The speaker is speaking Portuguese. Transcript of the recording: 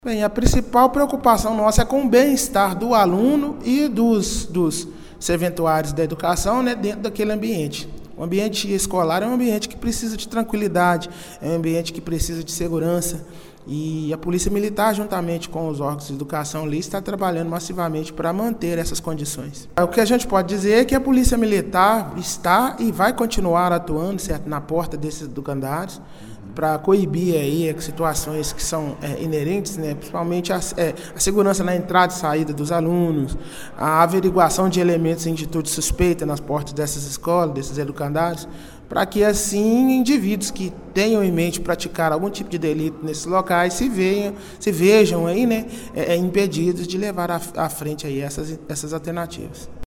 Bem, a principal preocupação nossa é com o bem-estar do aluno e dos serventuários da educação, né, dentro daquele ambiente. O ambiente escolar é um ambiente que precisa de tranquilidade, é um ambiente que precisa de segurança, e a Polícia Militar, juntamente com os órgãos de educação ali, está trabalhando massivamente para manter essas condições. O que a gente pode dizer é que a Polícia Militar está e vai continuar atuando, certo, na porta desses educandários, para coibir aí situações que são inerentes, né, principalmente a segurança na entrada e saída dos alunos, a averiguação de elementos em atitude suspeita nas portas dessas escolas, desses educandários, para que assim indivíduos que tenham em mente praticar algum tipo de delito nesses locais se vejam aí, né, impedidos de levar à frente aí essas alternativas.